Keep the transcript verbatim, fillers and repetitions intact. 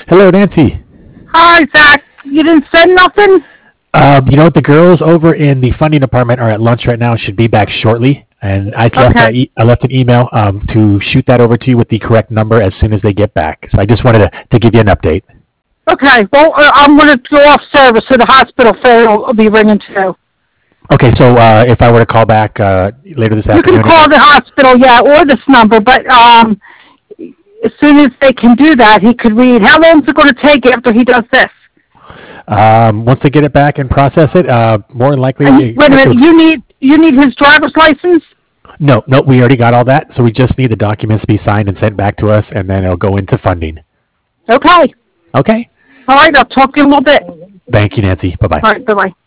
Hello, Nancy. Hi, Zach. You didn't send nothing? Um, you know what? The girls over in the funding department are at lunch right now. Should be back shortly. And I left Okay. that e- I left an email um, to shoot that over to you with the correct number as soon as they get back. So I just wanted to, to give you an update. Okay. Well, uh, I'm going to go off service, so the hospital phone will be ringing too. Okay, so uh, if I were to call back uh, later this You afternoon, can call the hospital, yeah, or this number, but um, as soon as they can do that, he could read. How long is it going to take after he does this? um, once they get it back and process it, uh, more than likely. And, wait a minute. You need you need his driver's license? No, no, we already got all that. So we just need the documents to be signed and sent back to us, and then it'll go into funding. Okay. Okay. All right. I'll talk to you in a little bit. Thank you, Nancy. Bye bye. All right. Bye bye.